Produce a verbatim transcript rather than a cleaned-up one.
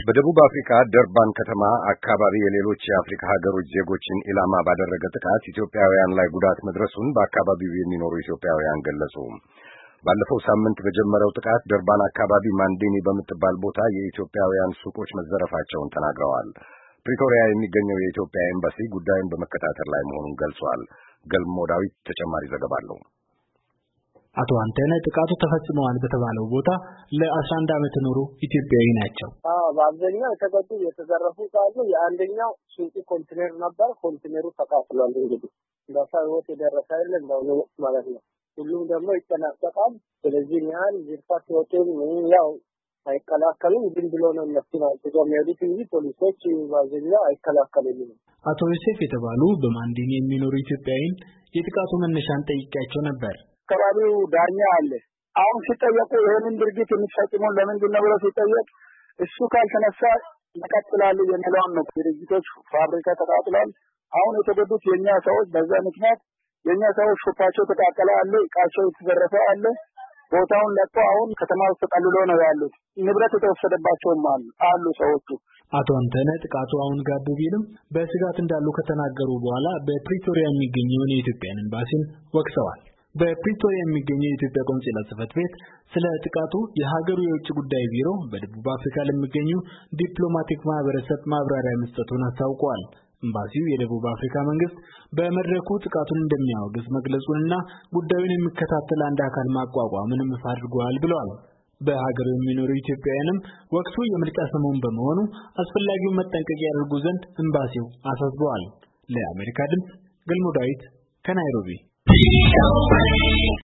በደቡብ አፍሪካ ደርባን ከተማ አካባቢ የሌሎች የአፍሪካ ሀገሮች ዜጎችን ኢላማ ባደረገ ጥቃት ኢትዮጵያውያን ላይ ጉዳት መድረሱን በአካባቢው የሚኖሩ ኢትዮጵያውያን ገለጹ። ባለፈው ሳምንት በጀመረው ጥቃት ደርባን አካባቢ ማንዲኒ በምትባል ቦታ የኢትዮጵያውያን ሱቆች መዘረፋቸውን ተናግረዋል። ፕሪቶሪያ የሚገኘው የኢትዮጵያ ኤምባሲ ጉዳዩን በመከታተል ላይ መሆኑን ገልጿል። ገልሞ ዳዊት ተጨማሪ ዘገባ አለው። አቶ አንተነ ጥቃቱ ተፈጽሟል በተባለው ቦታ ለአስራ አንድ ዓመት ኖሩ ኢትዮጵያዊ ናቸው። አዎ በአብዛኛው የተገዱ የተዘረፉ ካሉ የአንደኛው ሱቅ ኮንቴነር ነበር። ኮንቴነሩ ተቃጥሏል። እንግዲህ ለሰው ህይወት የደረሰ አይደለም ነው ማለት ነው። ሁሉም ደግሞ ይጠናቀቃል። ስለዚህ ያን ዝርፋት ወጥቶን ያው አይከላከሉም። ግን ብሎ ነው እነሱ ናቸው የሚያሉት እንጂ ፖሊሶች በአብዛኛው አይከላከሉም። አቶ ዮሴፍ የተባሉ በማንዲኒ የሚኖሩ ኢትዮጵያዊን የጥቃቱ መነሻን ጠይቄያቸው ነበር። አካባቢው ዳኛ አለ። አሁን ሲጠየቁ ይሄንን ድርጊት የሚፈጽመው ለምንድን ነው ብለው ሲጠየቅ እሱ ካልተነሳ ይቀጥላሉ የሚለውን ነው። ድርጅቶች ፋብሪካ ተቃጥሏል። አሁን የተጎዱት የኛ ሰዎች በዛ ምክንያት የኛ ሰዎች ሹፋቸው ተቃጠለ አለ፣ እቃቸው የተዘረፈ አለ። ቦታውን ለቆ አሁን ከተማ ውስጥ ተጠልሎ ነው ያሉት። ንብረት የተወሰደባቸውም አሉ አሉ ሰዎቹ። አቶ አንተነ ጥቃቱ አሁን ጋብ ቢልም በስጋት እንዳሉ ከተናገሩ በኋላ በፕሪቶሪያ የሚገኘውን የኢትዮጵያን ኤምባሲን ወቅሰዋል። በፕሪቶሪያ የሚገኘው የኢትዮጵያ ቆንስላ ጽሕፈት ቤት ስለ ጥቃቱ የሀገሩ የውጭ ጉዳይ ቢሮ በደቡብ አፍሪካ ለሚገኙ ዲፕሎማቲክ ማህበረሰብ ማብራሪያ መስጠቱን አስታውቋል። ኤምባሲው የደቡብ አፍሪካ መንግስት በመድረኩ ጥቃቱን እንደሚያወግዝ መግለጹንና ጉዳዩን የሚከታተል አንድ አካል ማቋቋምንም ይፋ አድርጓል ብለዋል። በሀገሩ የሚኖሩ ኢትዮጵያውያንም ወቅቱ የምርጫ ሰሞን በመሆኑ አስፈላጊውን መጠንቀቅ ያደርጉ ዘንድ ኤምባሲው አሳስበዋል። ለአሜሪካ ድምፅ ገልሞ ዳዊት ከናይሮቢ